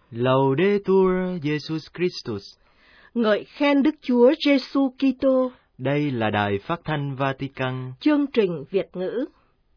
Laudetur Jesus Christus. Ngợi khen Đức Chúa Giêsu Kitô. Đây là đài phát thanh Vatican. Chương trình Việt ngữ.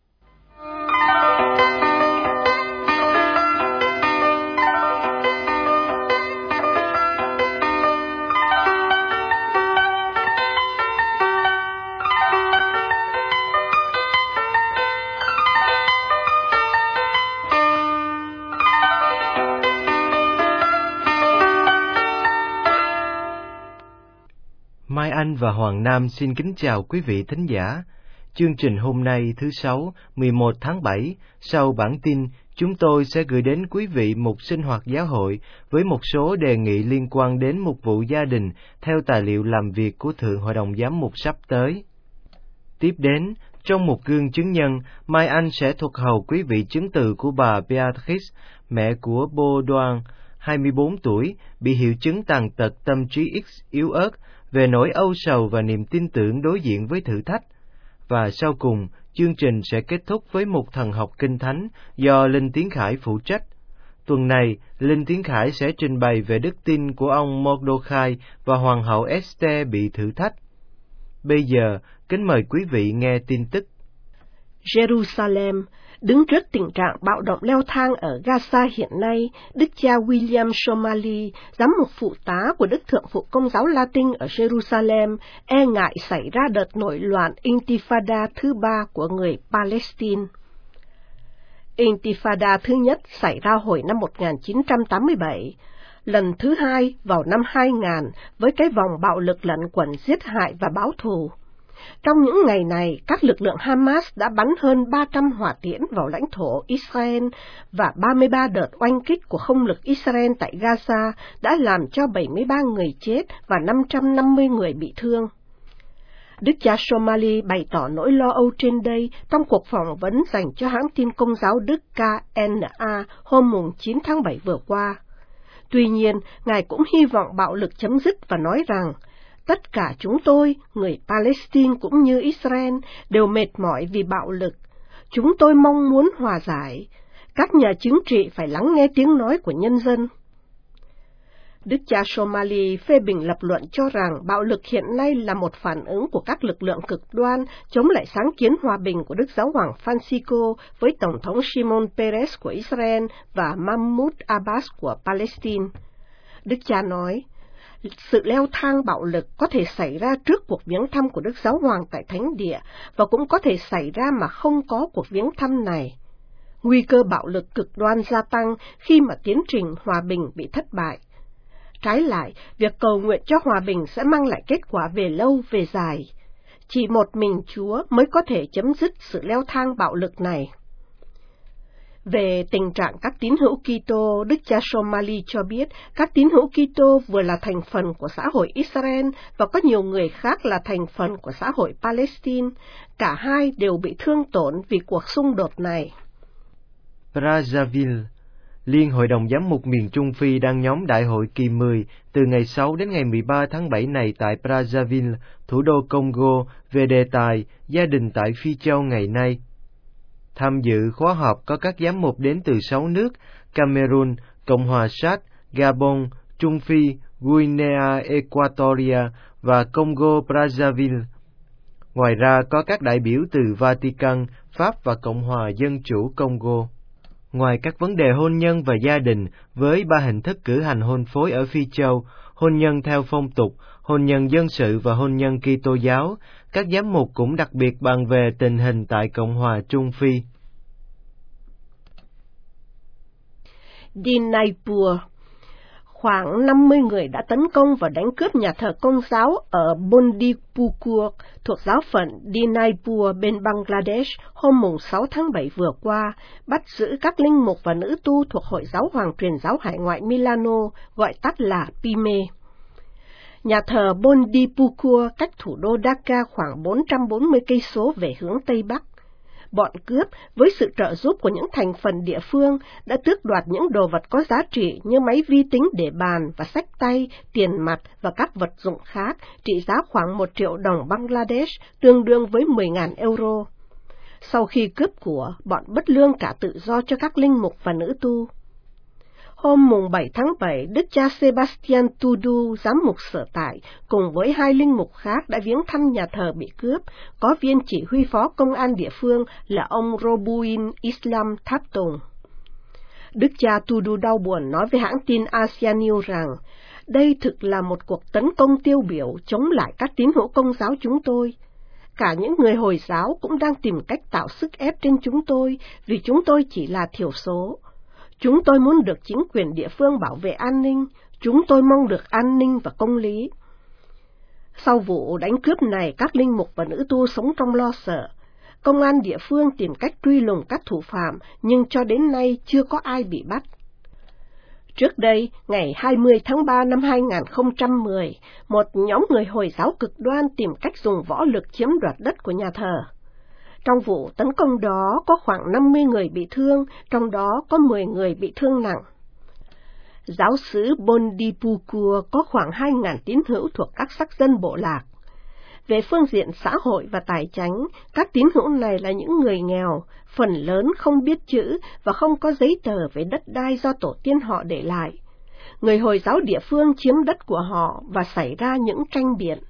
Mai Anh và Hoàng Nam xin kính chào quý vị thính giả. Chương trình hôm nay thứ Sáu, 11 tháng 7, sau bản tin, chúng tôi sẽ gửi đến quý vị một sinh hoạt giáo hội với một số đề nghị liên quan đến mục vụ gia đình theo tài liệu làm việc của Thượng Hội đồng Giám mục sắp tới. Tiếp đến, trong một gương chứng nhân, Mai Anh sẽ thuật hầu quý vị chứng từ của bà Beatrice, mẹ của Baudouin, 24 tuổi, bị hiệu chứng tàn tật tâm trí X yếu ớt, về nỗi âu sầu và niềm tin tưởng đối diện với thử thách. Và sau cùng, chương trình sẽ kết thúc với một thần học kinh thánh do Linh Tiến Khải phụ trách. Tuần này, Linh Tiến Khải sẽ trình bày về đức tin của ông Mordecai và Hoàng hậu Esther bị thử thách. Bây giờ, kính mời quý vị nghe tin tức. Jerusalem đứng trước tình trạng bạo động leo thang ở Gaza hiện nay, Đức cha William Somali, giám mục phụ tá của Đức Thượng phụ Công giáo Latin ở Jerusalem, e ngại xảy ra đợt nổi loạn Intifada thứ 3 của người Palestine. Intifada thứ nhất xảy ra hồi năm 1987, lần thứ hai vào năm 2000 với cái vòng bạo lực lẩn quẩn giết hại và báo thù. Trong những ngày này, các lực lượng Hamas đã bắn hơn 300 hỏa tiễn vào lãnh thổ Israel và 33 đợt oanh kích của không lực Israel tại Gaza đã làm cho 73 người chết và 550 người bị thương. Đức cha Somali bày tỏ nỗi lo âu trên đây trong cuộc phỏng vấn dành cho hãng tin Công giáo Đức KNA hôm 9 tháng 7 vừa qua. Tuy nhiên, Ngài cũng hy vọng bạo lực chấm dứt và nói rằng, tất cả chúng tôi, người Palestine cũng như Israel, đều mệt mỏi vì bạo lực. Chúng tôi mong muốn hòa giải. Các nhà chính trị phải lắng nghe tiếng nói của nhân dân. Đức cha Somali phê bình lập luận cho rằng bạo lực hiện nay là một phản ứng của các lực lượng cực đoan chống lại sáng kiến hòa bình của Đức Giáo hoàng Francisco với Tổng thống Shimon Peres của Israel và Mahmoud Abbas của Palestine. Đức cha nói, sự leo thang bạo lực có thể xảy ra trước cuộc viếng thăm của Đức Giáo hoàng tại Thánh Địa và cũng có thể xảy ra mà không có cuộc viếng thăm này. Nguy cơ bạo lực cực đoan gia tăng khi mà tiến trình hòa bình bị thất bại. Trái lại, việc cầu nguyện cho hòa bình sẽ mang lại kết quả về lâu về dài. Chỉ một mình Chúa mới có thể chấm dứt sự leo thang bạo lực này. Về tình trạng các tín hữu Kitô, Đức cha Somali cho biết các tín hữu Kitô vừa là thành phần của xã hội Israel và có nhiều người khác là thành phần của xã hội Palestine. Cả hai đều bị thương tổn vì cuộc xung đột này. Brazzaville, Liên Hội đồng Giám mục miền Trung Phi đang nhóm đại hội kỳ 10 từ ngày 6 đến ngày 13 tháng 7 này tại Brazzaville, thủ đô Congo, về đề tài Gia đình tại Phi Châu ngày nay. Tham dự khóa họp có các giám mục đến từ 6 nước: Cameroon, Cộng hòa Chad, Gabon, Trung Phi, Guinea Equatoria và Congo Brazzaville. Ngoài ra có các đại biểu từ Vatican, Pháp và Cộng hòa Dân chủ Congo. Ngoài các vấn đề hôn nhân và gia đình với 3 hình thức cử hành hôn phối ở Phi Châu, hôn nhân theo phong tục, hôn nhân dân sự và hôn nhân Kitô giáo, các giám mục cũng đặc biệt bàn về tình hình tại Cộng hòa Trung Phi. Dinaipur, khoảng 50 người đã tấn công và đánh cướp nhà thờ Công giáo ở Bondipukur thuộc giáo phận Dinaipur bên Bangladesh hôm 6 tháng 7 vừa qua, bắt giữ các linh mục và nữ tu thuộc Hội Giáo hoàng Truyền giáo Hải ngoại Milano, gọi tắt là PIME. Nhà thờ Bondipukur cách thủ đô Dhaka khoảng 440 cây số về hướng Tây Bắc. Bọn cướp, với sự trợ giúp của những thành phần địa phương, đã tước đoạt những đồ vật có giá trị như máy vi tính để bàn và xách tay, tiền mặt và các vật dụng khác, trị giá khoảng 1 triệu đồng Bangladesh, tương đương với 10.000 euro. Sau khi cướp của, bọn bất lương trả tự do cho các linh mục và nữ tu. Hôm mùng 7 tháng 7, Đức cha Sebastian Tudu, giám mục sở tại, cùng với 2 linh mục khác đã viếng thăm nhà thờ bị cướp, có viên chỉ huy phó công an địa phương là ông Robuin Islam Tháp Tùng. Đức cha Tudu đau buồn nói với hãng tin Asia News rằng, đây thực là một cuộc tấn công tiêu biểu chống lại các tín hữu Công giáo chúng tôi. Cả những người Hồi giáo cũng đang tìm cách tạo sức ép trên chúng tôi vì chúng tôi chỉ là thiểu số. Chúng tôi muốn được chính quyền địa phương bảo vệ an ninh, chúng tôi mong được an ninh và công lý. Sau vụ đánh cướp này, các linh mục và nữ tu sống trong lo sợ. Công an địa phương tìm cách truy lùng các thủ phạm, nhưng cho đến nay chưa có ai bị bắt. Trước đây, ngày 20 tháng 3 năm 2010, một nhóm người Hồi giáo cực đoan tìm cách dùng võ lực chiếm đoạt đất của nhà thờ. Trong vụ tấn công đó có khoảng 50 người bị thương, trong đó có 10 người bị thương nặng. Giáo xứ Bondipukur có khoảng 2.000 tín hữu thuộc các sắc dân bộ lạc. Về phương diện xã hội và tài chánh, các tín hữu này là những người nghèo, phần lớn không biết chữ và không có giấy tờ về đất đai do tổ tiên họ để lại. Người Hồi giáo địa phương chiếm đất của họ và xảy ra những tranh biện.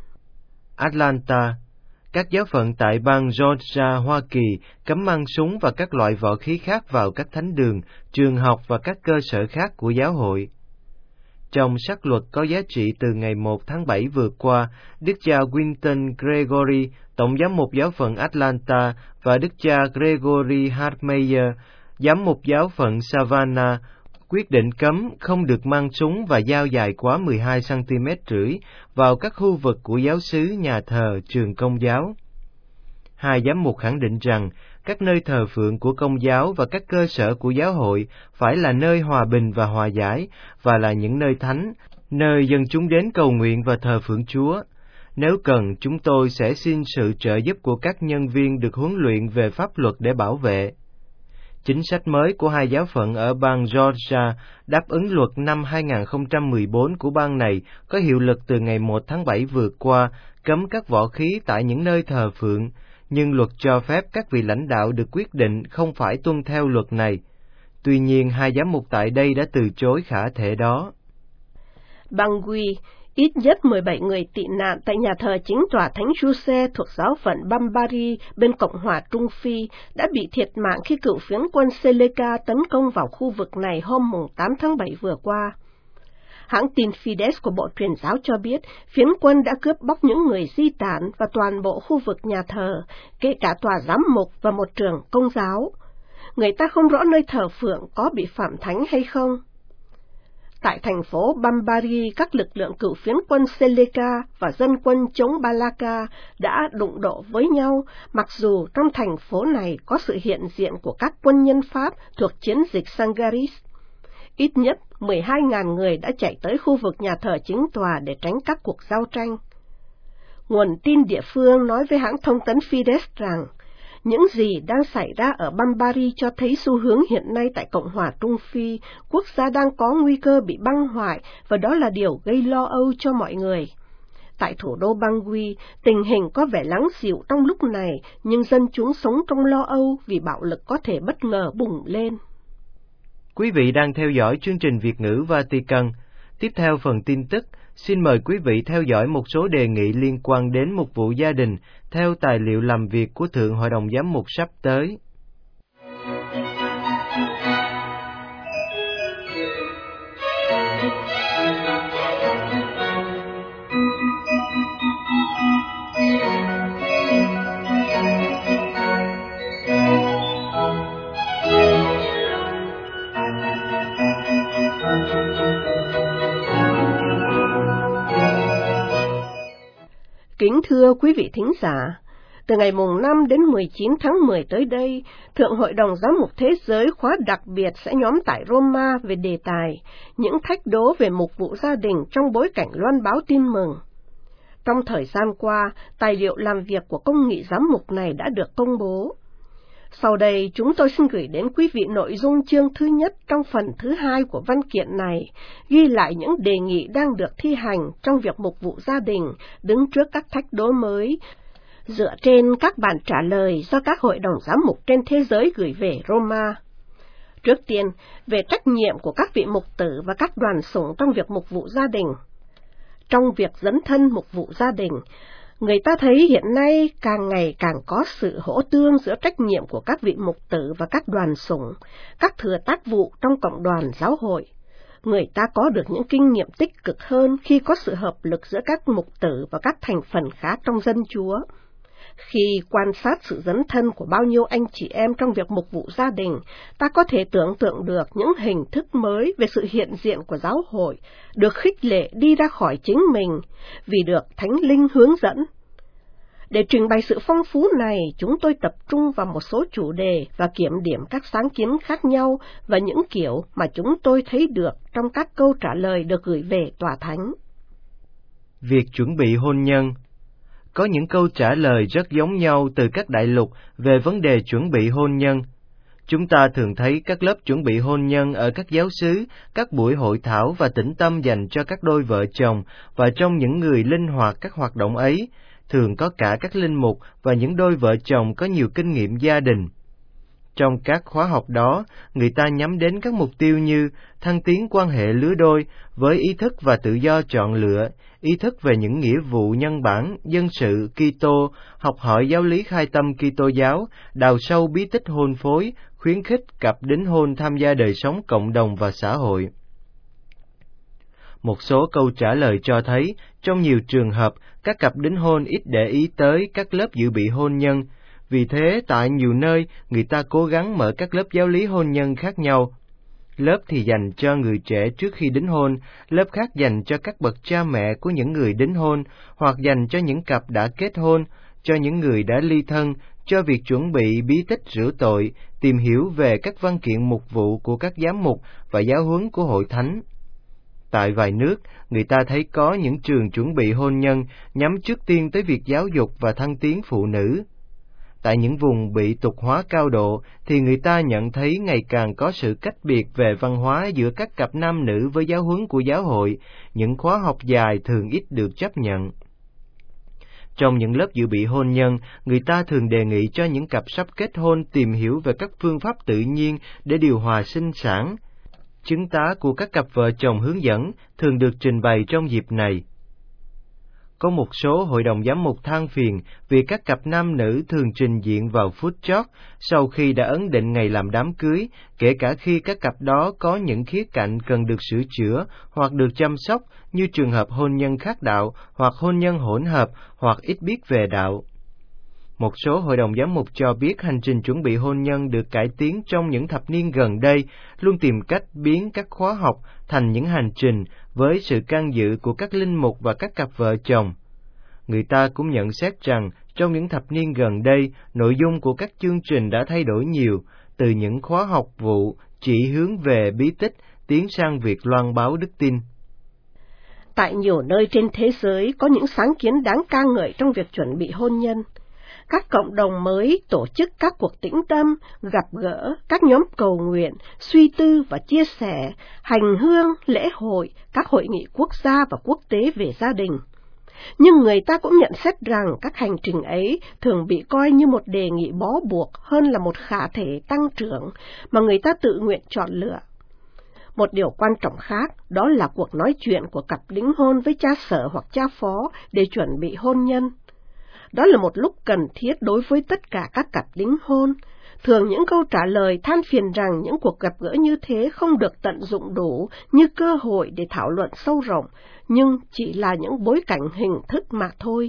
Atlanta, các giáo phận tại bang Georgia, Hoa Kỳ cấm mang súng và các loại võ khí khác vào các thánh đường, trường học và các cơ sở khác của giáo hội. Trong sắc luật có giá trị từ ngày 1 tháng 7 vừa qua, Đức cha Winton Gregory, Tổng giám mục giáo phận Atlanta, và Đức cha Gregory Hartmeyer, giám mục giáo phận Savannah, quyết định cấm không được mang súng và dao dài quá 12 cm vào các khu vực của giáo xứ, nhà thờ, trường Công giáo. Hai giám mục khẳng định rằng các nơi thờ phượng của Công giáo và các cơ sở của giáo hội phải là nơi hòa bình và hòa giải, và là những nơi thánh, nơi dân chúng đến cầu nguyện và thờ phượng Chúa. Nếu cần, chúng tôi sẽ xin sự trợ giúp của các nhân viên được huấn luyện về pháp luật để bảo vệ. Chính sách mới của hai giáo phận ở bang Georgia đáp ứng luật năm 2014 của bang này có hiệu lực từ ngày 1 tháng 7 vừa qua, cấm các võ khí tại những nơi thờ phượng, nhưng luật cho phép các vị lãnh đạo được quyết định không phải tuân theo luật này. Tuy nhiên, hai giám mục tại đây đã từ chối khả thể đó. Bangui, ít nhất 17 người tị nạn tại nhà thờ chính tòa Thánh Giuse thuộc giáo phận Bambari bên Cộng hòa Trung Phi đã bị thiệt mạng khi cựu phiến quân Seleka tấn công vào khu vực này hôm 8 tháng 7 vừa qua. Hãng tin Fides của Bộ Truyền giáo cho biết phiến quân đã cướp bóc những người di tản và toàn bộ khu vực nhà thờ, kể cả tòa giám mục và một trường Công giáo. Người ta không rõ nơi thờ phượng có bị phạm thánh hay không. Tại thành phố Bambari, các lực lượng cựu phiến quân Seleka và dân quân chống Balaka đã đụng độ với nhau, mặc dù trong thành phố này có sự hiện diện của các quân nhân Pháp thuộc chiến dịch Sangaris. Ít nhất 12.000 người đã chạy tới khu vực nhà thờ chính tòa để tránh các cuộc giao tranh. Nguồn tin địa phương nói với hãng thông tấn Fides rằng, những gì đang xảy ra ở Bambari cho thấy xu hướng hiện nay tại Cộng hòa Trung Phi, quốc gia đang có nguy cơ bị băng hoại, và đó là điều gây lo âu cho mọi người. Tại thủ đô Bangui, tình hình có vẻ lắng dịu trong lúc này, nhưng dân chúng sống trong lo âu vì bạo lực có thể bất ngờ bùng lên. Quý vị đang theo dõi chương trình Việt ngữ Vatican. Tiếp theo phần tin tức, xin mời quý vị theo dõi một số đề nghị liên quan đến một vụ gia đình theo tài liệu làm việc của Thượng Hội đồng Giám mục sắp tới. Kính thưa quý vị thính giả, từ ngày mùng 5 đến 19 tháng 10 tới đây, Thượng Hội đồng Giám mục Thế giới khóa đặc biệt sẽ nhóm tại Roma về đề tài những thách đố về mục vụ gia đình trong bối cảnh loan báo tin mừng. Trong thời gian qua, tài liệu làm việc của công nghị giám mục này đã được công bố. Sau đây, chúng tôi xin gửi đến quý vị nội dung chương thứ nhất trong phần thứ hai của văn kiện này, ghi lại những đề nghị đang được thi hành trong việc mục vụ gia đình đứng trước các thách đố mới, dựa trên các bản trả lời do các hội đồng giám mục trên thế giới gửi về Roma. Trước tiên, về trách nhiệm của các vị mục tử và các đoàn sủng trong việc mục vụ gia đình. Trong việc dấn thân mục vụ gia đình, người ta thấy hiện nay càng ngày càng có sự hỗ tương giữa trách nhiệm của các vị mục tử và các đoàn sủng, các thừa tác vụ trong cộng đoàn giáo hội. Người ta có được những kinh nghiệm tích cực hơn khi có sự hợp lực giữa các mục tử và các thành phần khác trong dân Chúa. Khi quan sát sự dấn thân của bao nhiêu anh chị em trong việc mục vụ gia đình, ta có thể tưởng tượng được những hình thức mới về sự hiện diện của giáo hội, được khích lệ đi ra khỏi chính mình, vì được Thánh Linh hướng dẫn. Để trình bày sự phong phú này, chúng tôi tập trung vào một số chủ đề và kiểm điểm các sáng kiến khác nhau và những kiểu mà chúng tôi thấy được trong các câu trả lời được gửi về Tòa Thánh. Việc chuẩn bị hôn nhân. Có những câu trả lời rất giống nhau từ các đại lục về vấn đề chuẩn bị hôn nhân. Chúng ta thường thấy các lớp chuẩn bị hôn nhân ở các giáo xứ, các buổi hội thảo và tĩnh tâm dành cho các đôi vợ chồng, và trong những người linh hoạt các hoạt động ấy, thường có cả các linh mục và những đôi vợ chồng có nhiều kinh nghiệm gia đình. Trong các khóa học đó, người ta nhắm đến các mục tiêu như thăng tiến quan hệ lứa đôi với ý thức và tự do chọn lựa, ý thức về những nghĩa vụ nhân bản, dân sự, Kitô, học hỏi giáo lý khai tâm Kitô giáo, đào sâu bí tích hôn phối, khuyến khích cặp đính hôn tham gia đời sống cộng đồng và xã hội. Một số câu trả lời cho thấy, trong nhiều trường hợp, các cặp đính hôn ít để ý tới các lớp dự bị hôn nhân. Vì thế, tại nhiều nơi, người ta cố gắng mở các lớp giáo lý hôn nhân khác nhau. Lớp thì dành cho người trẻ trước khi đính hôn, lớp khác dành cho các bậc cha mẹ của những người đính hôn, hoặc dành cho những cặp đã kết hôn, cho những người đã ly thân, cho việc chuẩn bị bí tích rửa tội, tìm hiểu về các văn kiện mục vụ của các giám mục và giáo huấn của hội thánh. Tại vài nước, người ta thấy có những trường chuẩn bị hôn nhân nhắm trước tiên tới việc giáo dục và thăng tiến phụ nữ. Tại những vùng bị tục hóa cao độ, thì người ta nhận thấy ngày càng có sự cách biệt về văn hóa giữa các cặp nam nữ với giáo huấn của giáo hội, những khóa học dài thường ít được chấp nhận. Trong những lớp dự bị hôn nhân, người ta thường đề nghị cho những cặp sắp kết hôn tìm hiểu về các phương pháp tự nhiên để điều hòa sinh sản. Chứng tá của các cặp vợ chồng hướng dẫn thường được trình bày trong dịp này. Có một số hội đồng giám mục than phiền vì các cặp nam nữ thường trình diện vào phút chót sau khi đã ấn định ngày làm đám cưới, kể cả khi các cặp đó có những khía cạnh cần được sửa chữa hoặc được chăm sóc, như trường hợp hôn nhân khác đạo hoặc hôn nhân hỗn hợp hoặc ít biết về đạo. Một số hội đồng giám mục cho biết hành trình chuẩn bị hôn nhân được cải tiến trong những thập niên gần đây, luôn tìm cách biến các khóa học thành những hành trình với sự can dự của các linh mục và các cặp vợ chồng. Người ta cũng nhận xét rằng trong những thập niên gần đây, nội dung của các chương trình đã thay đổi nhiều, từ những khóa học vụ chỉ hướng về bí tích tiến sang việc loan báo đức tin. Tại nhiều nơi trên thế giới có những sáng kiến đáng ca ngợi trong việc chuẩn bị hôn nhân. Các cộng đồng mới tổ chức các cuộc tĩnh tâm, gặp gỡ, các nhóm cầu nguyện, suy tư và chia sẻ, hành hương, lễ hội, các hội nghị quốc gia và quốc tế về gia đình. Nhưng người ta cũng nhận xét rằng các hành trình ấy thường bị coi như một đề nghị bó buộc hơn là một khả thể tăng trưởng mà người ta tự nguyện chọn lựa. Một điều quan trọng khác đó là cuộc nói chuyện của cặp đính hôn với cha sở hoặc cha phó để chuẩn bị hôn nhân. Đó là một lúc cần thiết đối với tất cả các cặp đính hôn. Thường những câu trả lời than phiền rằng những cuộc gặp gỡ như thế không được tận dụng đủ như cơ hội để thảo luận sâu rộng, nhưng chỉ là những bối cảnh hình thức mà thôi.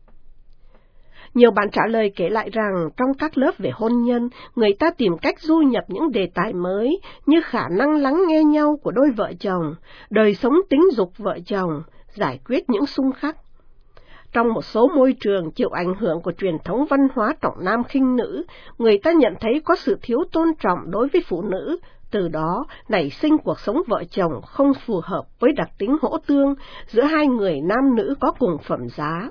Nhiều bạn trả lời kể lại rằng trong các lớp về hôn nhân, người ta tìm cách du nhập những đề tài mới như khả năng lắng nghe nhau của đôi vợ chồng, đời sống tính dục vợ chồng, giải quyết những xung khắc. Trong một số môi trường chịu ảnh hưởng của truyền thống văn hóa trọng nam khinh nữ, người ta nhận thấy có sự thiếu tôn trọng đối với phụ nữ, từ đó nảy sinh cuộc sống vợ chồng không phù hợp với đặc tính hỗ tương giữa hai người nam nữ có cùng phẩm giá.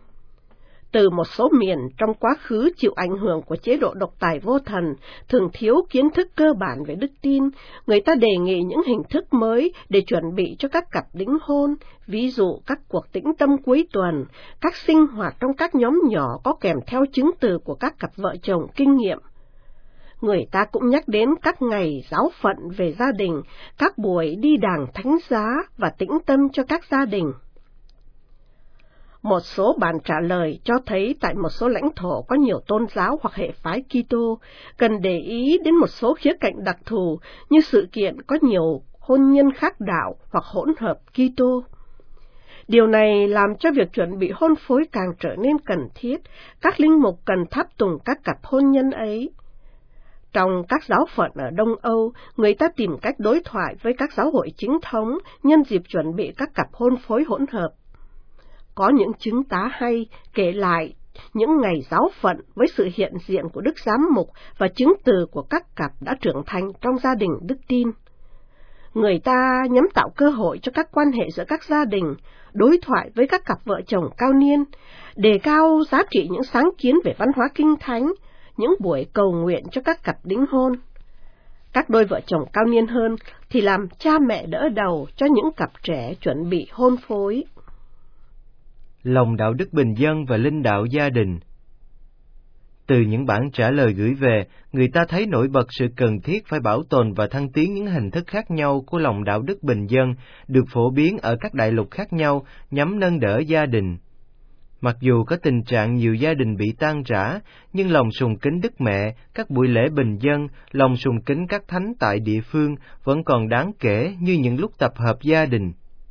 Từ một số miền trong quá khứ chịu ảnh hưởng của chế độ độc tài vô thần, thường thiếu kiến thức cơ bản về đức tin, người ta đề nghị những hình thức mới để chuẩn bị cho các cặp đính hôn, ví dụ các cuộc tĩnh tâm cuối tuần, các sinh hoạt trong các nhóm nhỏ có kèm theo chứng từ của các cặp vợ chồng kinh nghiệm. người ta cũng nhắc đến các ngày giáo phận về gia đình, các buổi đi đàng thánh giá và tĩnh tâm cho các gia đình. Một số bản trả lời cho thấy tại một số lãnh thổ có nhiều tôn giáo hoặc hệ phái Kitô cần để ý đến một số khía cạnh đặc thù như sự kiện có nhiều hôn nhân khác đạo hoặc hỗn hợp Kitô. Điều này làm cho việc chuẩn bị hôn phối càng trở nên cần thiết, các linh mục cần tháp tùng các cặp hôn nhân ấy. Trong các giáo phận ở Đông Âu, người ta tìm cách đối thoại với các giáo hội chính thống nhân dịp chuẩn bị các cặp hôn phối hỗn hợp. Có những chứng tá hay kể lại những ngày giáo phận với sự hiện diện của Đức Giám mục và chứng từ của các cặp đã trưởng thành trong gia đình đức tin. Người ta nhắm tạo cơ hội cho các quan hệ giữa các gia đình, đối thoại với các cặp vợ chồng cao niên, đề cao giá trị những sáng kiến về văn hóa kinh thánh, những buổi cầu nguyện cho các cặp đính hôn. Các đôi vợ chồng cao niên hơn thì làm cha mẹ đỡ đầu cho những cặp trẻ chuẩn bị hôn phối. Lòng đạo đức bình dân và linh đạo gia đình. Từ những bản trả lời gửi về, người ta thấy nổi bật sự cần thiết phải bảo tồn và thăng tiến những hình thức khác nhau của lòng đạo đức bình dân được phổ biến ở các đại lục khác nhau nhằm nâng đỡ gia đình. Mặc dù có tình trạng nhiều gia đình bị tan rã, nhưng lòng sùng kính Đức Mẹ, các buổi lễ bình dân, lòng sùng kính các thánh tại địa phương vẫn còn đáng kể như những lúc tập hợp gia đình.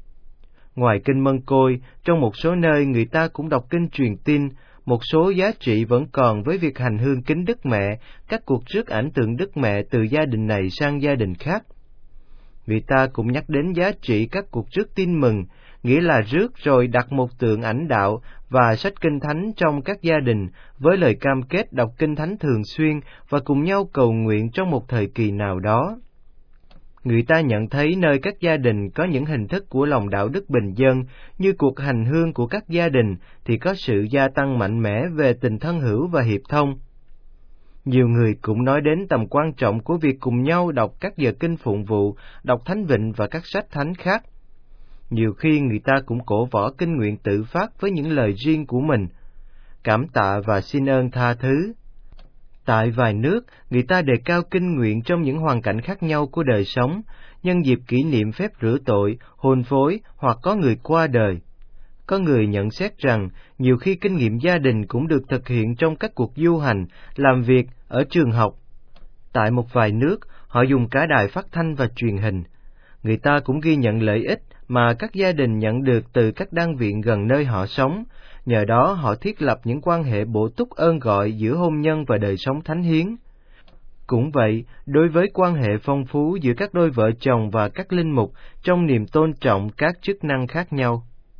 Ngoài kinh Mân Côi, trong một số nơi người ta cũng đọc kinh truyền tin, một số giá trị vẫn còn với việc hành hương kính Đức Mẹ, các cuộc rước ảnh tượng Đức Mẹ từ gia đình này sang gia đình khác. Người ta cũng nhắc đến giá trị các cuộc rước tin mừng, nghĩa là rước rồi đặt một tượng ảnh đạo và sách kinh thánh trong các gia đình, với lời cam kết đọc kinh thánh thường xuyên và cùng nhau cầu nguyện trong một thời kỳ nào đó. Người ta nhận thấy nơi các gia đình có những hình thức của lòng đạo đức bình dân như cuộc hành hương của các gia đình thì có sự gia tăng mạnh mẽ về tình thân hữu và hiệp thông. Nhiều người cũng nói đến tầm quan trọng của việc cùng nhau đọc các giờ kinh phụng vụ, đọc thánh vịnh và các sách thánh khác. Nhiều khi người ta cũng cổ võ kinh nguyện tự phát với những lời riêng của mình, cảm tạ và xin ơn tha thứ. Tại vài nước, người ta đề cao kinh nguyện trong những hoàn cảnh khác nhau của đời sống, nhân dịp kỷ niệm phép rửa tội, hôn phối hoặc có người qua đời. Có người nhận xét rằng, nhiều khi kinh nghiệm gia đình cũng được thực hiện trong các cuộc du hành, làm việc, ở trường học. Tại một vài nước, họ dùng cả đài phát thanh và truyền hình. Người ta cũng ghi nhận lợi ích mà các gia đình nhận được từ các đan viện gần nơi họ sống, nhờ đó họ thiết lập những quan hệ bổ túc ơn gọi giữa hôn nhân và đời sống thánh hiến. Cũng vậy, đối với quan hệ phong phú giữa các đôi vợ chồng và các linh mục trong niềm tôn trọng các chức năng khác nhau.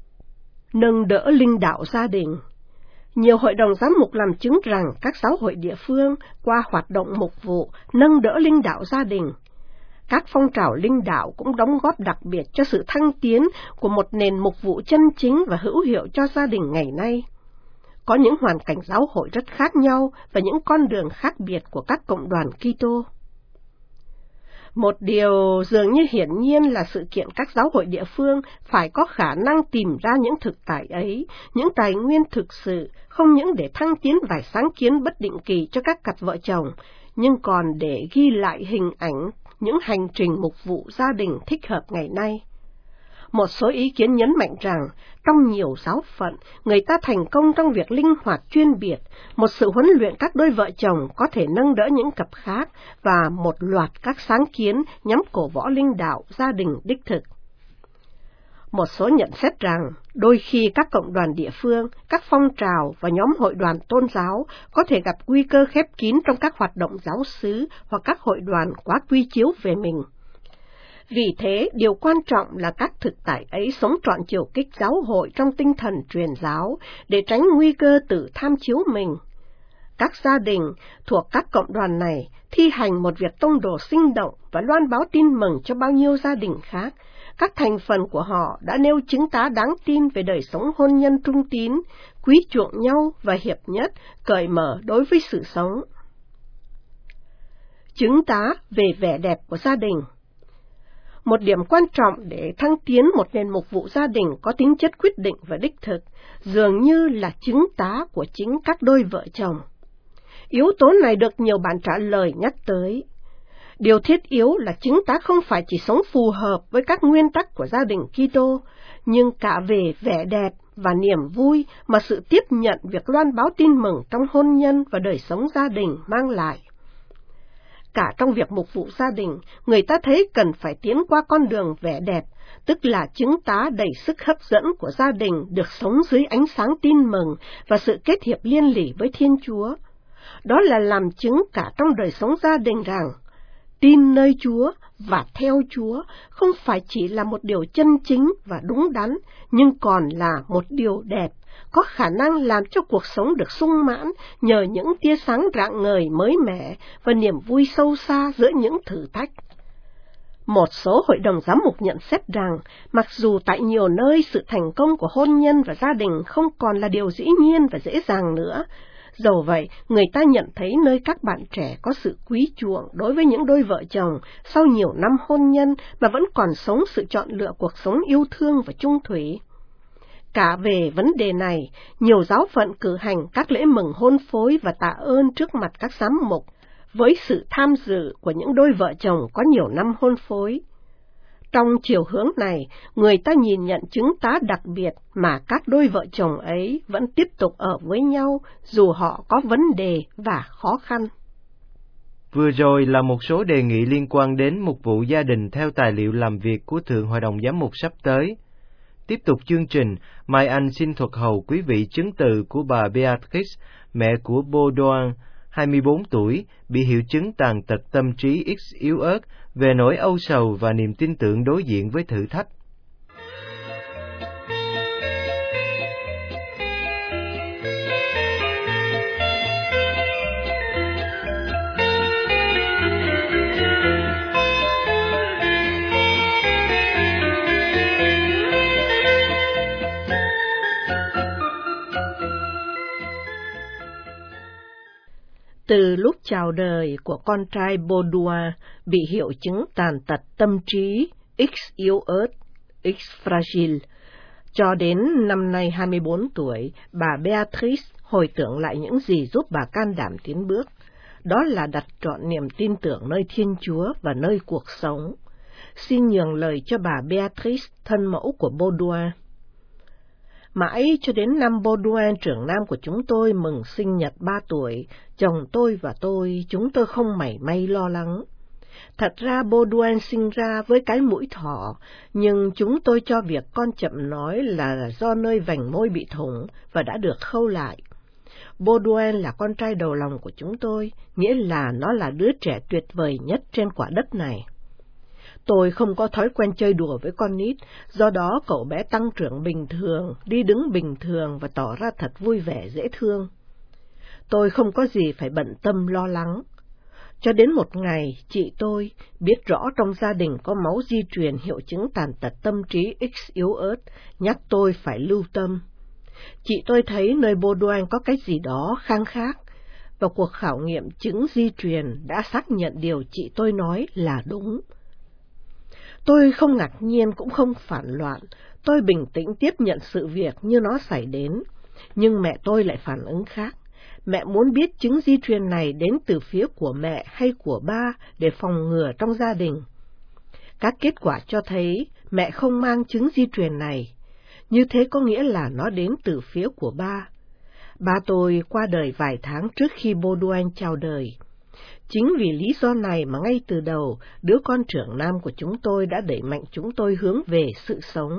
Nâng đỡ linh đạo gia đình. Nhiều hội đồng giám mục làm chứng rằng các giáo hội địa phương qua hoạt động mục vụ nâng đỡ linh đạo gia đình. Các phong trào linh đạo cũng đóng góp đặc biệt cho sự thăng tiến của một nền mục vụ chân chính và hữu hiệu cho gia đình ngày nay. Có những hoàn cảnh giáo hội rất khác nhau và những con đường khác biệt của các cộng đoàn Kitô. Một điều dường như hiển nhiên là sự kiện các giáo hội địa phương phải có khả năng tìm ra những thực tại ấy, những tài nguyên thực sự, không những để thăng tiến vài sáng kiến bất định kỳ cho các cặp vợ chồng, nhưng còn để ghi lại hình ảnh những hành trình mục vụ gia đình thích hợp ngày nay. Một số ý kiến nhấn mạnh rằng, trong nhiều giáo phận, người ta thành công trong việc linh hoạt chuyên biệt, một sự huấn luyện các đôi vợ chồng có thể nâng đỡ những cặp khác và một loạt các sáng kiến nhắm cổ võ linh đạo gia đình đích thực. Một số nhận xét rằng, đôi khi các cộng đoàn địa phương, các phong trào và nhóm hội đoàn tôn giáo có thể gặp nguy cơ khép kín trong các hoạt động giáo xứ hoặc các hội đoàn quá quy chiếu về mình. Vì thế, điều quan trọng là các thực tại ấy sống trọn chiều kích giáo hội trong tinh thần truyền giáo để tránh nguy cơ tự tham chiếu mình. Các gia đình thuộc các cộng đoàn này thi hành một việc tông đồ sinh động và loan báo tin mừng cho bao nhiêu gia đình khác. Các thành phần của họ đã nêu chứng tá đáng tin về đời sống hôn nhân trung tín, quý chuộng nhau và hiệp nhất, cởi mở đối với sự sống. Chứng tá về vẻ đẹp của gia đình. Một điểm quan trọng để thăng tiến một nền mục vụ gia đình có tính chất quyết định và đích thực, dường như là chứng tá của chính các đôi vợ chồng. Yếu tố này được nhiều bạn trả lời nhắc tới. Điều thiết yếu là chúng ta không phải chỉ sống phù hợp với các nguyên tắc của gia đình Kitô, nhưng cả về vẻ đẹp và niềm vui mà sự tiếp nhận việc loan báo tin mừng trong hôn nhân và đời sống gia đình mang lại. Cả trong việc mục vụ gia đình, người ta thấy cần phải tiến qua con đường vẻ đẹp, tức là chứng tá đầy sức hấp dẫn của gia đình được sống dưới ánh sáng tin mừng và sự kết hiệp liên lỉ với Thiên Chúa. Đó là làm chứng cả trong đời sống gia đình rằng, tin nơi Chúa và theo Chúa không phải chỉ là một điều chân chính và đúng đắn, nhưng còn là một điều đẹp, có khả năng làm cho cuộc sống được sung mãn nhờ những tia sáng rạng ngời mới mẻ và niềm vui sâu xa giữa những thử thách. Một số hội đồng giám mục nhận xét rằng, mặc dù tại nhiều nơi sự thành công của hôn nhân và gia đình không còn là điều dĩ nhiên và dễ dàng nữa, dầu vậy, người ta nhận thấy nơi các bạn trẻ có sự quý chuộng đối với những đôi vợ chồng sau nhiều năm hôn nhân mà vẫn còn sống sự chọn lựa cuộc sống yêu thương và chung thủy. Cả về vấn đề này, nhiều giáo phận cử hành các lễ mừng hôn phối và tạ ơn trước mặt các giám mục, với sự tham dự của những đôi vợ chồng có nhiều năm hôn phối. Trong chiều hướng này, người ta nhìn nhận chứng tá đặc biệt mà các đôi vợ chồng ấy vẫn tiếp tục ở với nhau dù họ có vấn đề và khó khăn. Vừa rồi là một số đề nghị liên quan đến mục vụ gia đình theo tài liệu làm việc của Thượng Hội đồng Giám mục sắp tới. Tiếp tục chương trình, Mai Anh xin thuật hầu quý vị chứng từ của bà Beatrice, mẹ của Baudouin, 24 tuổi, bị hiệu chứng tàn tật tâm trí X yếu ớt về nỗi âu sầu và niềm tin tưởng đối diện với thử thách. Từ lúc chào đời của con trai Baudouin bị hiệu chứng tàn tật tâm trí X yếu ớt, X fragile, cho đến năm nay 24 tuổi, bà Beatrice hồi tưởng lại những gì giúp bà can đảm tiến bước. Đó là đặt trọn niềm tin tưởng nơi Thiên Chúa và nơi cuộc sống. Xin nhường lời cho bà Beatrice, thân mẫu của Baudouin. Mãi cho đến năm Baudouin trưởng nam của chúng tôi mừng sinh nhật 3 tuổi, chồng tôi và chúng tôi không mảy may lo lắng. Thật ra Baudouin sinh ra với cái mũi thỏ, nhưng chúng tôi cho việc con chậm nói là do nơi vành môi bị thủng và đã được khâu lại. Baudouin là con trai đầu lòng của chúng tôi, nghĩa là nó là đứa trẻ tuyệt vời nhất trên quả đất này. Tôi không có thói quen chơi đùa với con nít, do đó cậu bé tăng trưởng bình thường, đi đứng bình thường và tỏ ra thật vui vẻ dễ thương. Tôi không có gì phải bận tâm lo lắng. Cho đến một ngày, chị tôi biết rõ trong gia đình có máu di truyền hiệu chứng tàn tật tâm trí X yếu ớt, nhắc tôi phải lưu tâm. Chị tôi thấy nơi Baudouin có cái gì đó khang khác, và cuộc khảo nghiệm chứng di truyền đã xác nhận điều chị tôi nói là đúng. Tôi không ngạc nhiên cũng không phản loạn, tôi bình tĩnh tiếp nhận sự việc như nó xảy đến, nhưng mẹ tôi lại phản ứng khác. Mẹ muốn biết chứng di truyền này đến từ phía của mẹ hay của ba để phòng ngừa trong gia đình. Các kết quả cho thấy mẹ không mang chứng di truyền này, như thế có nghĩa là nó đến từ phía của ba. Ba tôi qua đời vài tháng trước khi Baudouin chào đời. Chính vì lý do này mà ngay từ đầu, đứa con trưởng nam của chúng tôi đã đẩy mạnh chúng tôi hướng về sự sống.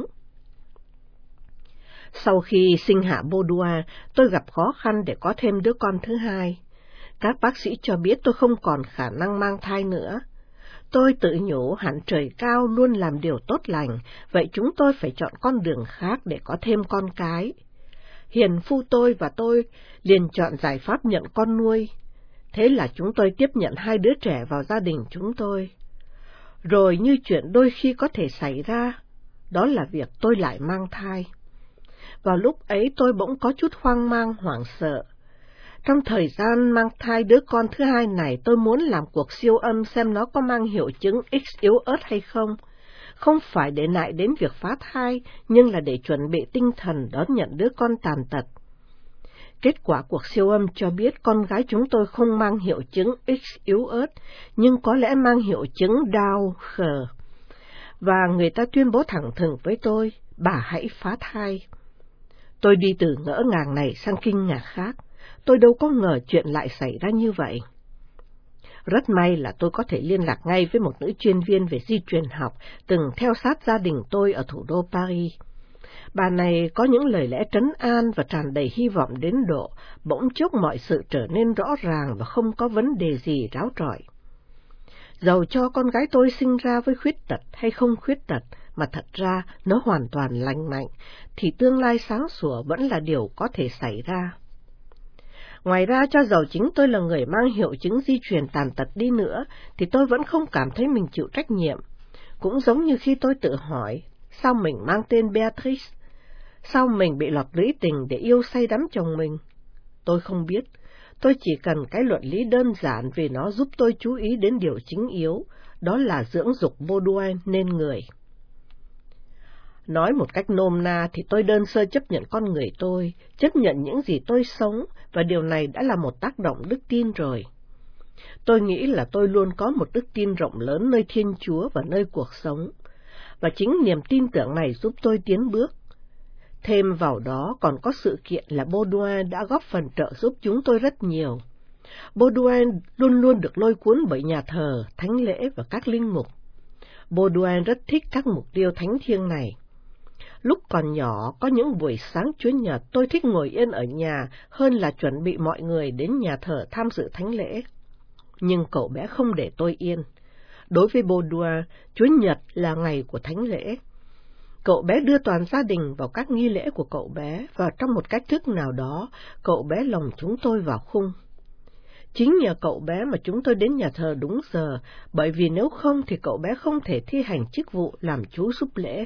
Sau khi sinh hạ Baudouin, tôi gặp khó khăn để có thêm đứa con thứ hai. Các bác sĩ cho biết tôi không còn khả năng mang thai nữa. Tôi tự nhủ hẳn trời cao luôn làm điều tốt lành, vậy chúng tôi phải chọn con đường khác để có thêm con cái. Hiền phu tôi và tôi liền chọn giải pháp nhận con nuôi. Thế là chúng tôi tiếp nhận 2 đứa trẻ vào gia đình chúng tôi. Rồi như chuyện đôi khi có thể xảy ra, đó là việc tôi lại mang thai. Vào lúc ấy tôi bỗng có chút hoang mang hoảng sợ. Trong thời gian mang thai đứa con thứ hai này, tôi muốn làm cuộc siêu âm xem nó có mang hiệu chứng X yếu ớt hay không. Không phải để nại đến việc phá thai, nhưng là để chuẩn bị tinh thần đón nhận đứa con tàn tật. Kết quả cuộc siêu âm cho biết con gái chúng tôi không mang hiệu chứng X yếu ớt, nhưng có lẽ mang hiệu chứng Down khờ. Và người ta tuyên bố thẳng thừng với tôi, bà hãy phá thai. Tôi đi từ ngỡ ngàng này sang kinh ngạc khác, tôi đâu có ngờ chuyện lại xảy ra như vậy. Rất may là tôi có thể liên lạc ngay với một nữ chuyên viên về di truyền học, từng theo sát gia đình tôi ở thủ đô Paris. Bà này có những lời lẽ trấn an và tràn đầy hy vọng đến độ bỗng chốc mọi sự trở nên rõ ràng và không có vấn đề gì ráo rọi. Dầu cho con gái tôi sinh ra với khuyết tật hay không khuyết tật, mà thật ra nó hoàn toàn lành mạnh, thì tương lai sáng sủa vẫn là điều có thể xảy ra. Ngoài ra, cho dầu chính tôi là người mang hiệu chứng di truyền tàn tật đi nữa, thì tôi vẫn không cảm thấy mình chịu trách nhiệm. Cũng giống như khi tôi tự hỏi, sao mình mang tên Beatrice? Sao mình bị lọt lưỡi tình để yêu say đắm chồng mình? Tôi không biết, tôi chỉ cần cái luận lý đơn giản vì nó giúp tôi chú ý đến điều chính yếu, đó là dưỡng dục Baudouin nên người. Nói một cách nôm na thì tôi đơn sơ chấp nhận con người tôi, chấp nhận những gì tôi sống, và điều này đã là một tác động đức tin rồi. Tôi nghĩ là tôi luôn có một đức tin rộng lớn nơi Thiên Chúa và nơi cuộc sống, và chính niềm tin tưởng này giúp tôi tiến bước. Thêm vào đó còn có sự kiện là Baudouin đã góp phần trợ giúp chúng tôi rất nhiều. Baudouin luôn luôn được lôi cuốn bởi nhà thờ, thánh lễ và các linh mục. Baudouin rất thích các mục tiêu thánh thiêng này. Lúc còn nhỏ, có những buổi sáng Chủ nhật tôi thích ngồi yên ở nhà hơn là chuẩn bị mọi người đến nhà thờ tham dự thánh lễ. Nhưng cậu bé không để tôi yên. Đối với Baudouin, Chủ nhật là ngày của thánh lễ. Cậu bé đưa toàn gia đình vào các nghi lễ của cậu bé, và trong một cách thức nào đó, cậu bé lồng chúng tôi vào khung. Chính nhờ cậu bé mà chúng tôi đến nhà thờ đúng giờ, bởi vì nếu không thì cậu bé không thể thi hành chức vụ làm chú giúp lễ.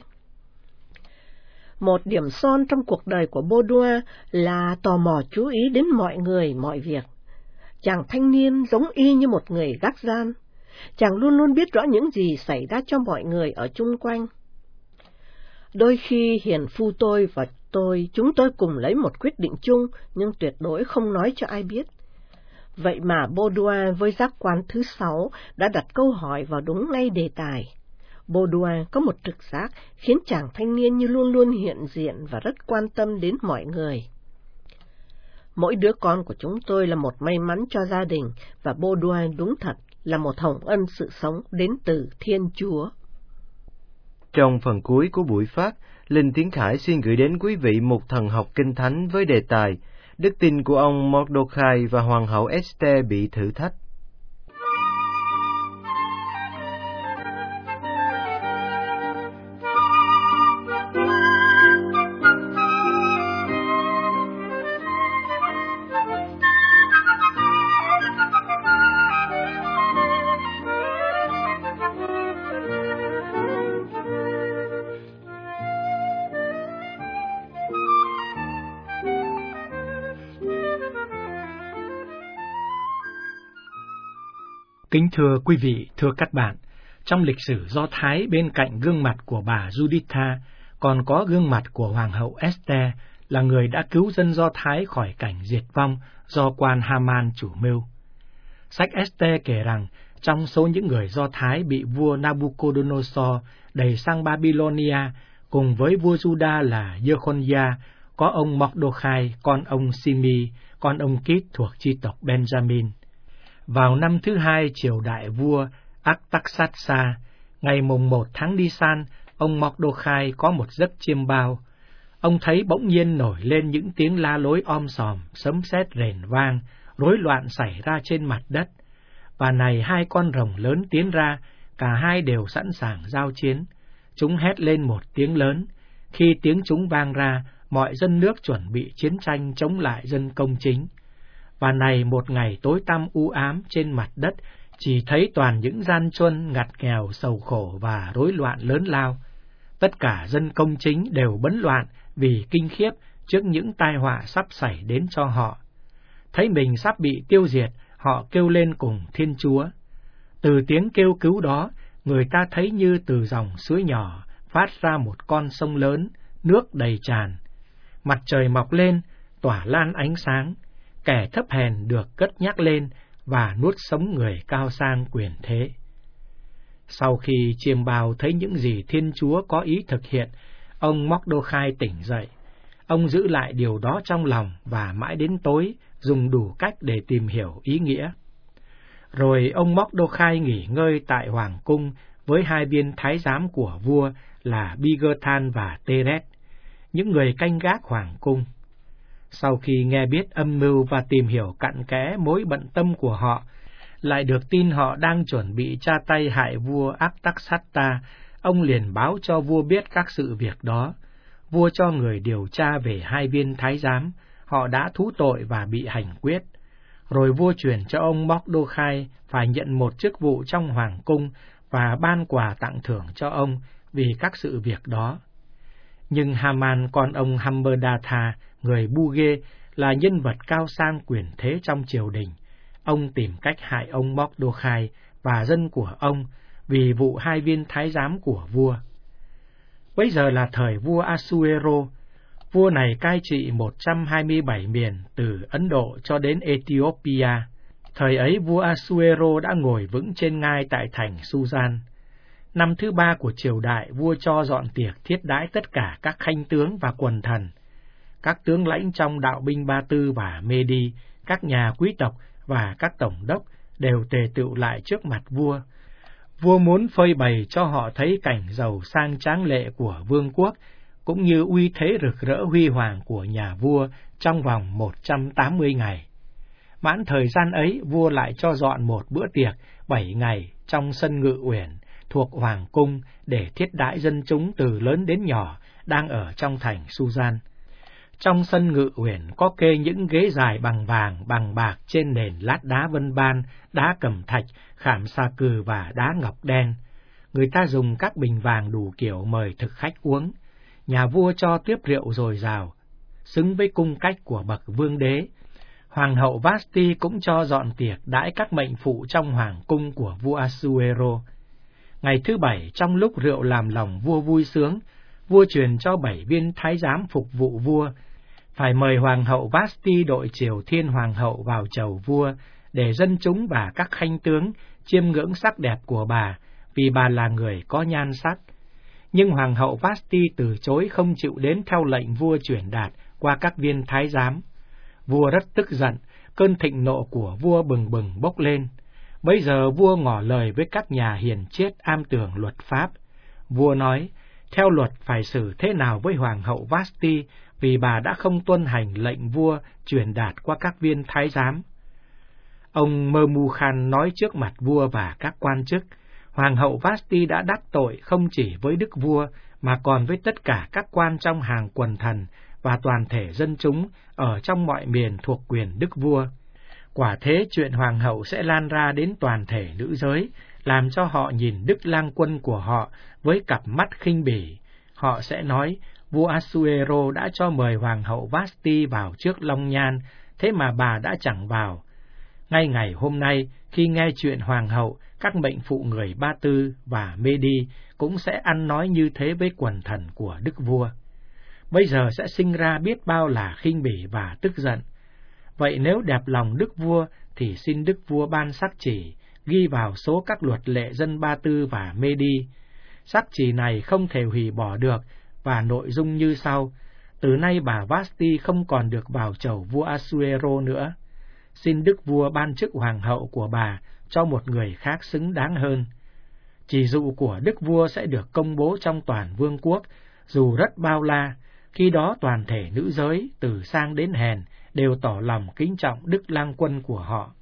Một điểm son trong cuộc đời của Baudouin là tò mò chú ý đến mọi người, mọi việc. Chàng thanh niên giống y như một người gác gian. Chàng luôn luôn biết rõ những gì xảy ra cho mọi người ở chung quanh. Đôi khi hiền phu tôi và chúng tôi cùng lấy một quyết định chung, nhưng tuyệt đối không nói cho ai biết. Vậy mà Baudouin với giác quan thứ 6 đã đặt câu hỏi vào đúng ngay đề tài. Baudouin có một trực giác khiến chàng thanh niên như luôn luôn hiện diện và rất quan tâm đến mọi người. Mỗi đứa con của chúng tôi là một may mắn cho gia đình, và Baudouin đúng thật là một hồng ân sự sống đến từ Thiên Chúa. Trong phần cuối của buổi phát, Linh Tiến Khải xin gửi đến quý vị một thần học kinh thánh với đề tài Đức tin của ông Mordecai và Hoàng hậu Esther bị thử thách. Kính thưa quý vị, thưa các bạn, trong lịch sử Do Thái bên cạnh gương mặt của bà Juditha, còn có gương mặt của Hoàng hậu Esther là người đã cứu dân Do Thái khỏi cảnh diệt vong do quan Haman chủ mưu. Sách Esther kể rằng, trong số những người Do Thái bị vua Nabucodonosor đẩy sang Babylonia, cùng với vua Juda là Jeconiah, có ông Mordecai, con ông Simi, con ông Kit thuộc chi tộc Benjamin. Vào năm thứ 2 triều đại vua Artaxerxes, ngày mùng 1 tháng Nisan, ông Mordecai có một giấc chiêm bao. Ông thấy bỗng nhiên nổi lên những tiếng la lối om sòm, sấm sét rền vang, rối loạn xảy ra trên mặt đất. Và này hai con rồng lớn tiến ra, cả hai đều sẵn sàng giao chiến. Chúng hét lên một tiếng lớn. Khi tiếng chúng vang ra, mọi dân nước chuẩn bị chiến tranh chống lại dân công chính. Và này một ngày tối tăm u ám trên mặt đất, chỉ thấy toàn những gian truân ngặt nghèo, sầu khổ và rối loạn lớn lao. Tất cả dân công chính đều bấn loạn vì kinh khiếp trước những tai họa sắp xảy đến cho họ. Thấy mình sắp bị tiêu diệt, họ kêu lên cùng Thiên Chúa. Từ tiếng kêu cứu đó, người ta thấy như từ dòng suối nhỏ phát ra một con sông lớn, nước đầy tràn. Mặt trời mọc lên, tỏa lan ánh sáng, kẻ thấp hèn được cất nhắc lên và nuốt sống người cao sang quyền thế. Sau khi chiêm bao thấy những gì Thiên Chúa có ý thực hiện, ông Mordecai tỉnh dậy. Ông giữ lại điều đó trong lòng và mãi đến tối dùng đủ cách để tìm hiểu ý nghĩa. Rồi ông Mordecai nghỉ ngơi tại hoàng cung với hai viên thái giám của vua là Bigthan và Teresh, những người canh gác hoàng cung. Sau khi nghe biết âm mưu và tìm hiểu cặn kẽ mối bận tâm của họ, lại được tin họ đang chuẩn bị tra tay hại vua Artaxata, ông liền báo cho vua biết các sự việc đó. Vua cho người điều tra về hai viên thái giám, họ đã thú tội và bị hành quyết. Rồi vua truyền cho ông Mordecai phải nhận một chức vụ trong hoàng cung và ban quà tặng thưởng cho ông vì các sự việc đó. Nhưng Haman con ông Hammedatha, người Buge, là nhân vật cao sang quyền thế trong triều đình. Ông tìm cách hại ông Mordecai và dân của ông vì vụ hai viên thái giám của vua. Bây giờ là thời vua Asuero. Vua này cai trị 127 miền từ Ấn Độ cho đến Ethiopia. Thời ấy vua Asuero đã ngồi vững trên ngai tại thành Susan. Năm thứ 3 của triều đại, vua cho dọn tiệc thiết đãi tất cả các khanh tướng và quần thần, các tướng lãnh trong đạo binh Ba Tư và Medi, các nhà quý tộc và các tổng đốc đều tề tựu lại trước mặt vua. Vua muốn phơi bày cho họ thấy cảnh giàu sang tráng lệ của vương quốc, cũng như uy thế rực rỡ huy hoàng của nhà vua trong vòng 180 ngày. Mãn thời gian ấy, vua lại cho dọn một bữa tiệc 7 ngày trong sân Ngự Uyển thuộc hoàng cung để thiết đãi dân chúng từ lớn đến nhỏ đang ở trong thành Susan. Trong sân Ngự Uyển có kê những ghế dài bằng vàng, bằng bạc trên nền lát đá vân ban, đá cẩm thạch, khảm sa cừ và đá ngọc đen. Người ta dùng các bình vàng đủ kiểu mời thực khách uống. Nhà vua cho tiếp rượu dồi dào, xứng với cung cách của bậc vương đế. Hoàng hậu Vashti cũng cho dọn tiệc đãi các mệnh phụ trong hoàng cung của vua Asuero. Ngày thứ 7, trong lúc rượu làm lòng vua vui sướng, vua truyền cho 7 viên thái giám phục vụ vua phải mời hoàng hậu Vashti đội triều thiên hoàng hậu vào chầu vua để dân chúng và các khanh tướng chiêm ngưỡng sắc đẹp của bà, vì bà là người có nhan sắc. Nhưng hoàng hậu Vashti từ chối không chịu đến theo lệnh vua truyền đạt qua các viên thái giám. Vua rất tức giận, cơn thịnh nộ của vua bừng bừng bốc lên. Bây giờ vua ngỏ lời với các nhà hiền triết am tường luật pháp. Vua nói, theo luật phải xử thế nào với hoàng hậu Vashti, vì bà đã không tuân hành lệnh vua truyền đạt qua các viên thái giám. Ông Memucan nói trước mặt vua và các quan chức, hoàng hậu Vashti đã đắc tội không chỉ với đức vua, mà còn với tất cả các quan trong hàng quần thần và toàn thể dân chúng ở trong mọi miền thuộc quyền đức vua. Quả thế chuyện hoàng hậu sẽ lan ra đến toàn thể nữ giới, làm cho họ nhìn đức lang quân của họ với cặp mắt khinh bỉ. Họ sẽ nói, vua Asuero đã cho mời hoàng hậu Vashti vào trước Long Nhan, thế mà bà đã chẳng vào. Ngay ngày hôm nay, khi nghe chuyện hoàng hậu, các mệnh phụ người Ba Tư và Medi cũng sẽ ăn nói như thế với quần thần của đức vua. Bây giờ sẽ sinh ra biết bao là khinh bỉ và tức giận. Vậy nếu đẹp lòng đức vua, thì xin đức vua ban sắc chỉ, ghi vào số các luật lệ dân Ba Tư và Medi. Sắc chỉ này không thể hủy bỏ được, và nội dung như sau: từ nay bà Vashti không còn được vào chầu vua Asuero nữa. Xin đức vua ban chức hoàng hậu của bà cho một người khác xứng đáng hơn. Chỉ dụ của đức vua sẽ được công bố trong toàn vương quốc, dù rất bao la. Khi đó toàn thể nữ giới, từ sang đến hèn, đều tỏ lòng kính trọng đức lang quân của họ.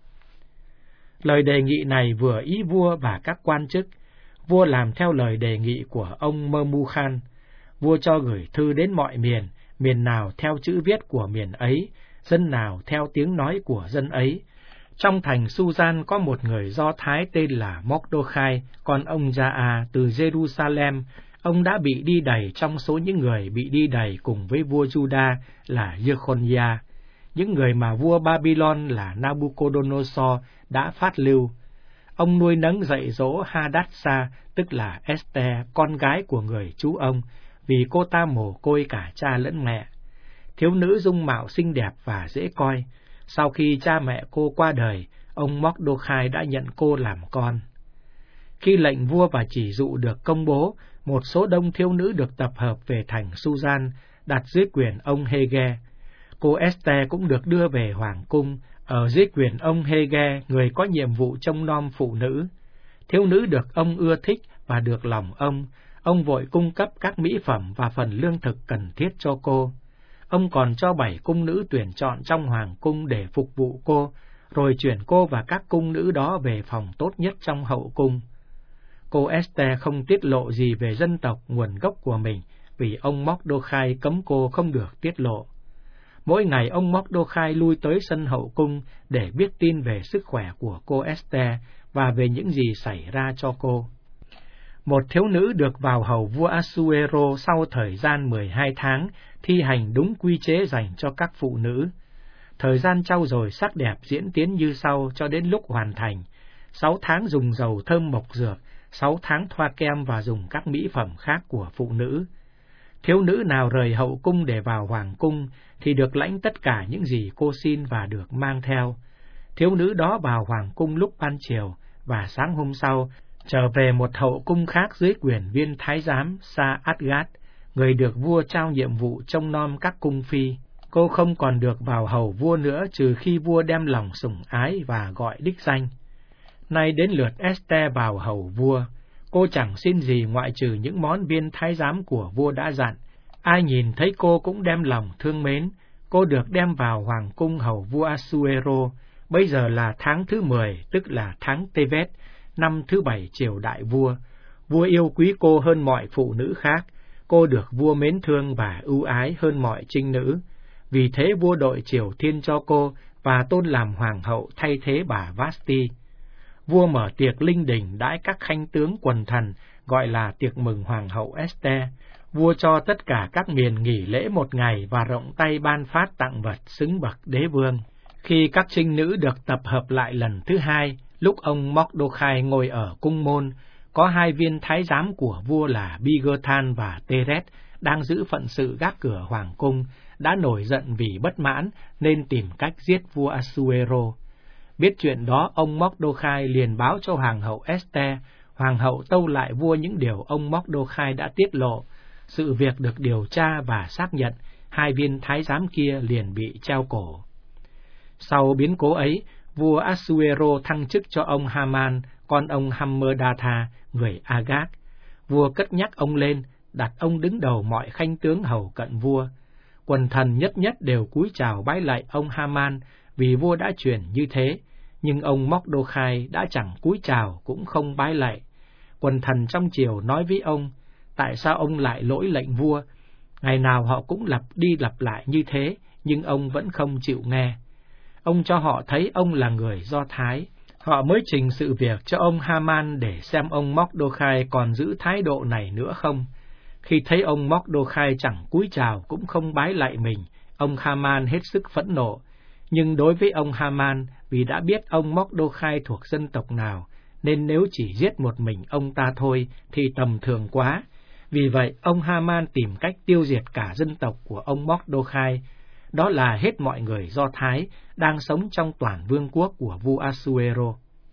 Lời đề nghị này vừa ý vua và các quan chức. Vua làm theo lời đề nghị của ông Memucan. Vua cho gửi thư đến mọi miền, miền nào theo chữ viết của miền ấy, dân nào theo tiếng nói của dân ấy. Trong thành Susan có một người Do Thái tên là Mordecai, con ông Gia từ Jerusalem. Ông đã bị đi đày trong số những người bị đi đày cùng với vua Juda là Jeconiah, những người mà vua Babylon là Nabucodonosor đã phát lưu. Ông nuôi nấng dạy dỗ Hadassah, tức là Esther, con gái của người chú ông, vì cô ta mồ côi cả cha lẫn mẹ. thiếu nữ dung mạo xinh đẹp và dễ coi. Sau khi cha mẹ cô qua đời, ông Mordecai đã nhận cô làm con. Khi lệnh vua và chỉ dụ được công bố, một số đông thiếu nữ được tập hợp về thành Susan, đặt dưới quyền ông Hege. Cô Esther cũng được đưa về hoàng cung, ở dưới quyền ông Hege, người có nhiệm vụ trông nom phụ nữ. Thiếu nữ được ông ưa thích và được lòng ông vội cung cấp các mỹ phẩm và phần lương thực cần thiết cho cô. Ông còn cho 7 cung nữ tuyển chọn trong hoàng cung để phục vụ cô, rồi chuyển cô và các cung nữ đó về phòng tốt nhất trong hậu cung. Cô Esther không tiết lộ gì về dân tộc nguồn gốc của mình, vì ông Mordecai cấm cô không được tiết lộ. Mỗi ngày ông Mordecai lui tới sân hậu cung để biết tin về sức khỏe của cô Esther và về những gì xảy ra cho cô. Một thiếu nữ được vào hầu vua Ahasuero sau thời gian 12 tháng, thi hành đúng quy chế dành cho các phụ nữ. Thời gian trau dồi sắc đẹp diễn tiến như sau cho đến lúc hoàn thành: 6 tháng dùng dầu thơm mộc dược, 6 tháng thoa kem và dùng các mỹ phẩm khác của phụ nữ. Thiếu nữ nào rời hậu cung để vào hoàng cung thì được lãnh tất cả những gì cô xin và được mang theo. Thiếu nữ đó vào hoàng cung lúc ban chiều và sáng hôm sau trở về một hậu cung khác dưới quyền viên thái giám Sa Adgat, người được vua trao nhiệm vụ trông nom các cung phi. Cô không còn được vào hầu vua nữa trừ khi vua đem lòng sủng ái và gọi đích danh. Nay đến lượt Esther vào hầu vua, cô chẳng xin gì ngoại trừ những món viên thái giám của vua đã dặn. Ai nhìn thấy cô cũng đem lòng thương mến. Cô được đem vào hoàng cung hầu vua Ahasuero. Bây giờ là tháng thứ 10, tức là tháng Tevet, năm thứ 7 triều đại vua. Vua yêu quý cô hơn mọi phụ nữ khác. Cô được vua mến thương và ưu ái hơn mọi trinh nữ. Vì thế vua đội triều thiên cho cô và tôn làm hoàng hậu thay thế bà Vashti. Vua mở tiệc linh đình đãi các khanh tướng quần thần, gọi là tiệc mừng hoàng hậu Esther. Vua cho tất cả các miền nghỉ lễ 1 ngày và rộng tay ban phát tặng vật xứng bậc đế vương. Khi các trinh nữ được tập hợp lại lần thứ 2, lúc ông Mordecai ngồi ở cung môn, có 2 viên thái giám của vua là Bigothan và Teret đang giữ phận sự gác cửa hoàng cung, đã nổi giận vì bất mãn nên tìm cách giết vua Ahasuero. Biết chuyện đó, ông Mordecai liền báo cho hoàng hậu Esther. Hoàng hậu tâu lại vua những điều ông Mordecai đã tiết lộ. Sự việc được điều tra và xác nhận, 2 viên thái giám kia liền bị treo cổ. Sau biến cố ấy, vua Ahasuero thăng chức cho ông Haman, con ông Hammedatha, người Agag. Vua cất nhắc ông lên, đặt ông đứng đầu mọi khanh tướng hầu cận vua. Quần thần nhất nhất đều cúi chào bái lạy ông Haman, vì vua đã truyền như thế, nhưng ông Mordecai đã chẳng cúi chào cũng không bái lạy. Quần thần trong triều nói với ông, tại sao ông lại lỗi lệnh vua? Ngày nào họ cũng lặp đi lặp lại như thế, nhưng ông vẫn không chịu nghe. Ông cho họ thấy ông là người Do Thái. Họ mới trình sự việc cho ông Haman để xem ông Mordecai còn giữ thái độ này nữa không. Khi thấy ông Mordecai chẳng cúi chào cũng không bái lạy mình, ông Haman hết sức phẫn nộ. Nhưng đối với ông Haman, vì đã biết ông Mordecai thuộc dân tộc nào, nên nếu chỉ giết một mình ông ta thôi thì tầm thường quá. Vì vậy, ông Haman tìm cách tiêu diệt cả dân tộc của ông Mordecai, đó là hết mọi người Do Thái đang sống trong toàn vương quốc của vua Ahasuero.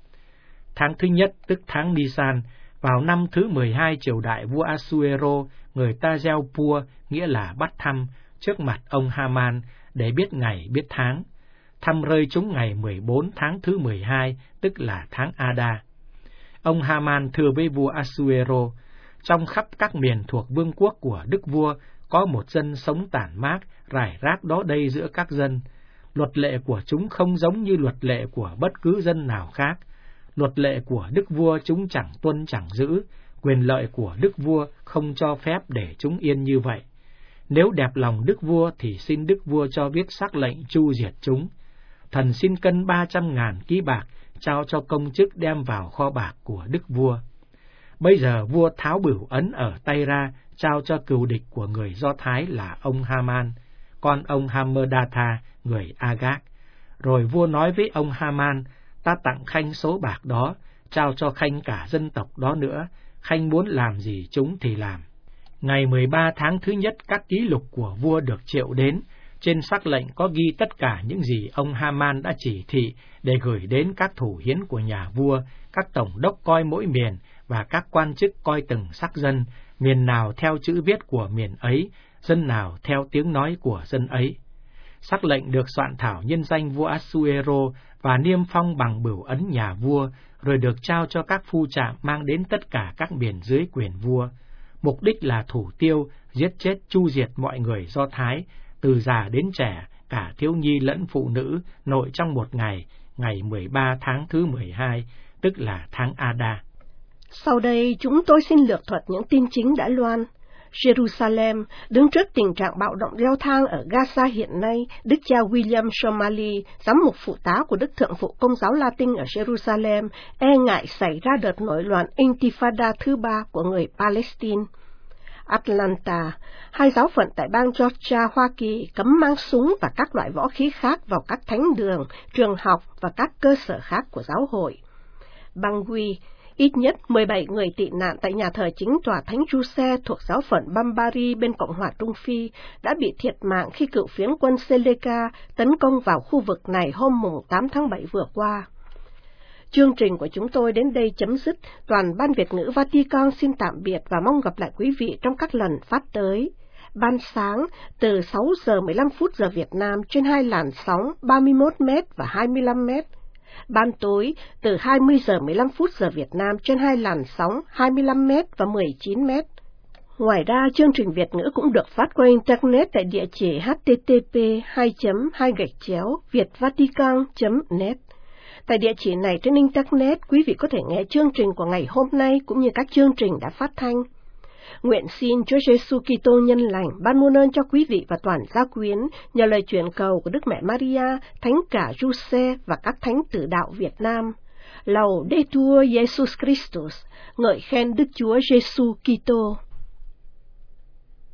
Tháng thứ nhất, tức tháng Nisan, vào năm thứ 12 triều đại vua Ahasuero, người ta gieo pua, nghĩa là bắt thăm, trước mặt ông Haman để biết ngày biết tháng. Thăm rơi trúng ngày 14 tháng thứ 12, tức là tháng Ada. Ông Haman thưa với vua Ahasuero, trong khắp các miền thuộc vương quốc của đức vua, có một dân sống tản mát, rải rác đó đây giữa các dân. Luật lệ của chúng không giống như luật lệ của bất cứ dân nào khác. Luật lệ của đức vua chúng chẳng tuân chẳng giữ, quyền lợi của đức vua không cho phép để chúng yên như vậy. Nếu đẹp lòng đức vua thì xin đức vua cho viết sắc lệnh tru diệt chúng. Thần xin cân 300.000 ký bạc, trao cho công chức đem vào kho bạc của đức vua. Bây giờ vua tháo bửu ấn ở tay ra, trao cho cừu địch của người Do Thái là ông Haman, con ông Hammedatha, người Agag. Rồi vua nói với ông Haman, ta tặng khanh số bạc đó, trao cho khanh cả dân tộc đó nữa, khanh muốn làm gì chúng thì làm. Ngày 13 tháng thứ nhất, các ký lục của vua được triệu đến, Trên sắc lệnh có ghi tất cả những gì ông Haman đã chỉ thị để gửi đến các thủ hiến của nhà vua, các tổng đốc coi mỗi miền và các quan chức coi từng sắc dân, miền nào theo chữ viết của miền ấy, dân nào theo tiếng nói của dân ấy. Sắc lệnh được soạn thảo nhân danh vua Asuero và niêm phong bằng bửu ấn nhà vua, rồi được trao cho các phu trạm mang đến tất cả các miền dưới quyền vua. Mục đích là thủ tiêu, giết chết chu diệt mọi người Do Thái, từ già đến trẻ, cả thiếu nhi lẫn phụ nữ, nội trong một ngày, ngày 13 tháng thứ 12, tức là tháng Ada. Sau đây chúng tôi xin lược thuật những tin chính đã loan. Jerusalem, đứng trước tình trạng bạo động leo thang ở Gaza hiện nay, Đức cha William Somali, giám mục phụ tá của Đức Thượng phụ Công giáo Latin ở Jerusalem, e ngại xảy ra đợt nổi loạn Intifada thứ 3 của người Palestine. Atlanta, hai giáo phận tại bang Georgia, Hoa Kỳ cấm mang súng và các loại võ khí khác vào các thánh đường, trường học và các cơ sở khác của giáo hội. Bangui, ít nhất 17 người tị nạn tại nhà thờ chính tòa Thánh Giuse thuộc giáo phận Bambari bên Cộng hòa Trung Phi đã bị thiệt mạng khi cựu phiến quân Seleka tấn công vào khu vực này hôm 8 tháng 7 vừa qua. Chương trình của chúng tôi đến đây chấm dứt. Toàn Ban Việt ngữ Vatican xin tạm biệt và mong gặp lại quý vị trong các lần phát tới. Ban sáng từ 6 giờ 15 phút giờ Việt Nam trên hai làn sóng 31 m và 25 m. Ban tối từ 20 giờ 15 phút giờ Việt Nam trên hai làn sóng 25 m và 19 m. Ngoài ra, chương trình Việt ngữ cũng được phát qua Internet tại địa chỉ http://vietvatican.net. Tại địa chỉ này trên Internet, quý vị có thể nghe chương trình của ngày hôm nay cũng như các chương trình đã phát thanh. Nguyện xin Chúa Giêsu Kitô nhân lành ban muôn ơn cho quý vị và toàn gia quyến nhờ lời truyền cầu của Đức Mẹ Maria, Thánh cả Giuse và các thánh tử đạo Việt Nam. Laudetur Jesus Christus, ngợi khen Đức Chúa Giêsu Kitô.